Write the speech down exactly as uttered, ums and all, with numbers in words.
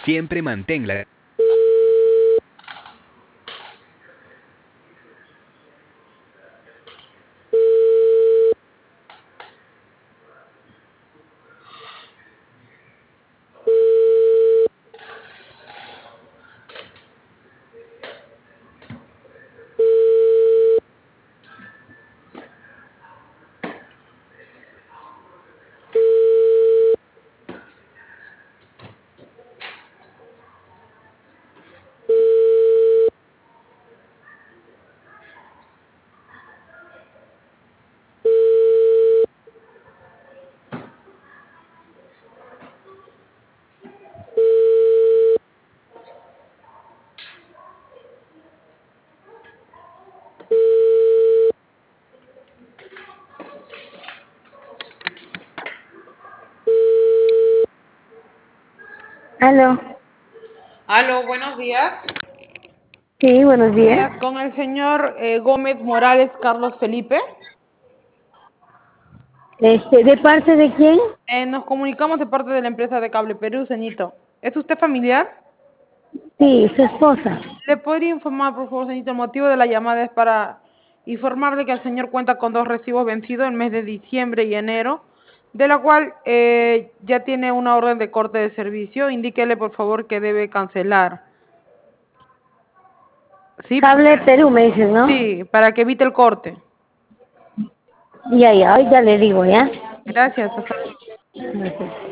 Siempre manténla. Aló, Aló, buenos días. sí, buenos días. Días con el señor eh, Gómez Morales Carlos Felipe. Este, ¿de parte de quién? Eh, nos comunicamos de parte de la empresa de Cable Perú, Ceñito. ¿Es usted familiar? Sí, su esposa. ¿Le podría informar, por favor, Ceñito? El motivo de la llamada es para informarle que el señor cuenta con dos recibos vencidos el mes de diciembre y enero, de la cual eh, ya tiene una orden de corte de servicio. Indíquele, por favor, que debe cancelar. Sí, Cable Perú, me dices, ¿no? sí, para que evite el corte. Ya, ya, hoy ya le digo, ¿ya? Gracias, hasta luego. Gracias.